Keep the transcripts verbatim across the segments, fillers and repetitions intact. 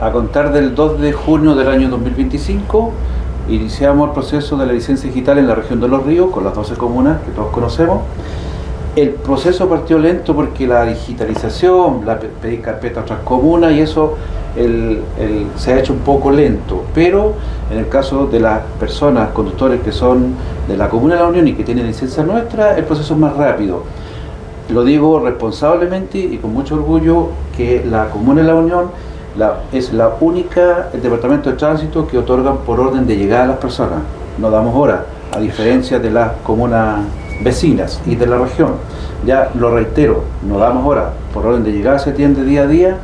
a contar del dos de junio del año dos mil veinticinco, iniciamos el proceso de la licencia digital en la región de Los Ríos, con las doce comunas que todos conocemos. El proceso partió lento porque la digitalización, la pedir carpeta a otras comunas y eso el, el, se ha hecho un poco lento, pero en el caso de las personas, conductores que son de la Comuna de la Unión y que tienen licencia nuestra, el proceso es más rápido. Lo digo responsablemente y con mucho orgullo que la Comuna de la Unión la, es la única, el Departamento de Tránsito que otorgan por orden de llegada a las personas. No damos hora, a diferencia de las comunas vecinas y de la región. Ya lo reitero, no damos hora, por orden de llegada se atiende día a día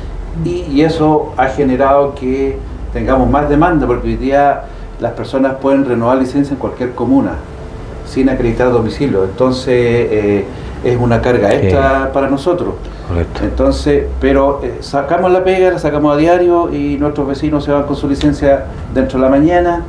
y, y eso ha generado que tengamos más demanda porque hoy día las personas pueden renovar licencia en cualquier comuna sin acreditar domicilio, entonces eh, es una carga extra sí. para nosotros. Correcto. Entonces, pero eh, sacamos la pega, la sacamos a diario y nuestros vecinos se van con su licencia dentro de la mañana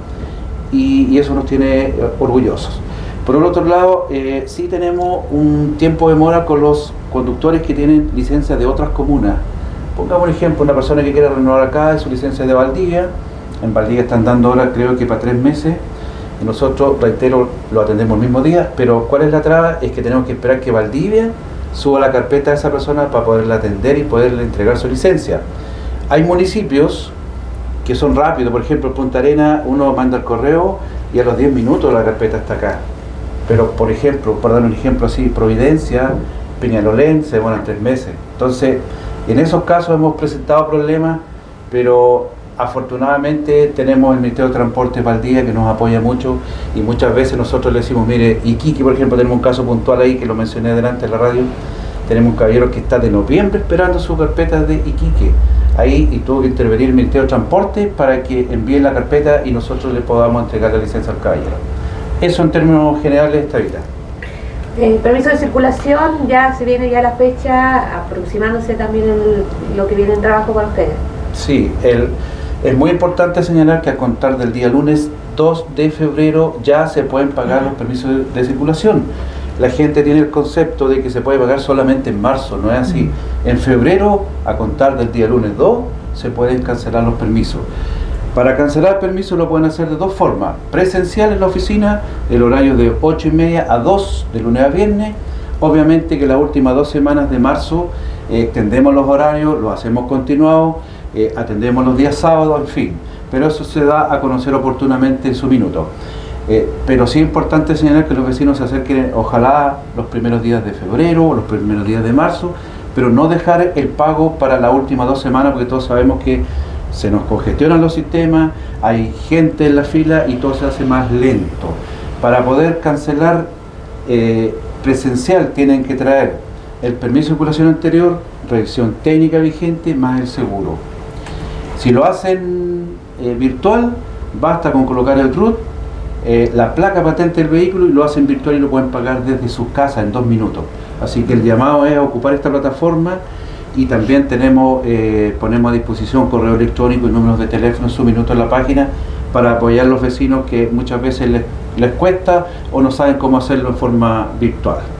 y, y eso nos tiene eh, orgullosos. Por el otro lado, eh, sí tenemos un tiempo de demora con los conductores que tienen licencia de otras comunas. Pongamos un ejemplo, una persona que quiera renovar acá su licencia de Valdivia. En Valdivia están dando ahora creo que para tres meses. Y nosotros, reitero, lo atendemos el mismo día. Pero ¿cuál es la traba? Es que tenemos que esperar que Valdivia suba la carpeta a esa persona para poderla atender y poderle entregar su licencia. Hay municipios que son rápidos. Por ejemplo, en Punta Arenas uno manda el correo y a los diez minutos la carpeta está acá. Pero, por ejemplo, por dar un ejemplo así, Providencia, Peñalolén, se demoran tres meses. Entonces, en esos casos hemos presentado problemas, pero afortunadamente tenemos el Ministerio de Transporte Valdivia que nos apoya mucho y muchas veces nosotros le decimos, mire, Iquique, por ejemplo, tenemos un caso puntual ahí que lo mencioné delante en la radio, tenemos un caballero que está de noviembre esperando su carpeta de Iquique, ahí y tuvo que intervenir el Ministerio de Transporte para que envíe la carpeta y nosotros le podamos entregar la licencia al caballero. Eso en términos generales está bien. Eh, permiso de circulación, ya se viene ya la fecha, aproximándose también el, lo que viene en trabajo para ustedes. Sí, el, es muy importante señalar que a contar del día lunes dos de febrero ya se pueden pagar uh-huh. los permisos de, de circulación. La gente tiene el concepto de que se puede pagar solamente en marzo, no es así. Uh-huh. En febrero, a contar del día lunes dos, se pueden cancelar los permisos. Para cancelar el permiso lo pueden hacer de dos formas. Presencial en la oficina, el horario de ocho y media a dos, de lunes a viernes. Obviamente que las últimas dos semanas de marzo eh, extendemos los horarios, lo hacemos continuado, eh, atendemos los días sábados, en fin. Pero eso se da a conocer oportunamente en su minuto. Eh, pero sí es importante señalar que los vecinos se acerquen, ojalá los primeros días de febrero o los primeros días de marzo, pero no dejar el pago para las últimas dos semanas, porque todos sabemos que se nos congestionan los sistemas, hay gente en la fila y todo se hace más lento. Para poder cancelar eh, presencial tienen que traer el permiso de circulación anterior, revisión técnica vigente, más el seguro. Si lo hacen eh, virtual, basta con colocar el R U T, eh, la placa patente del vehículo y lo hacen virtual y lo pueden pagar desde sus casas en dos minutos. Así que el llamado es a ocupar esta plataforma. Y también tenemos, eh, ponemos a disposición correo electrónico y números de teléfono en su minuto en la página para apoyar a los vecinos que muchas veces les, les cuesta o no saben cómo hacerlo en forma virtual.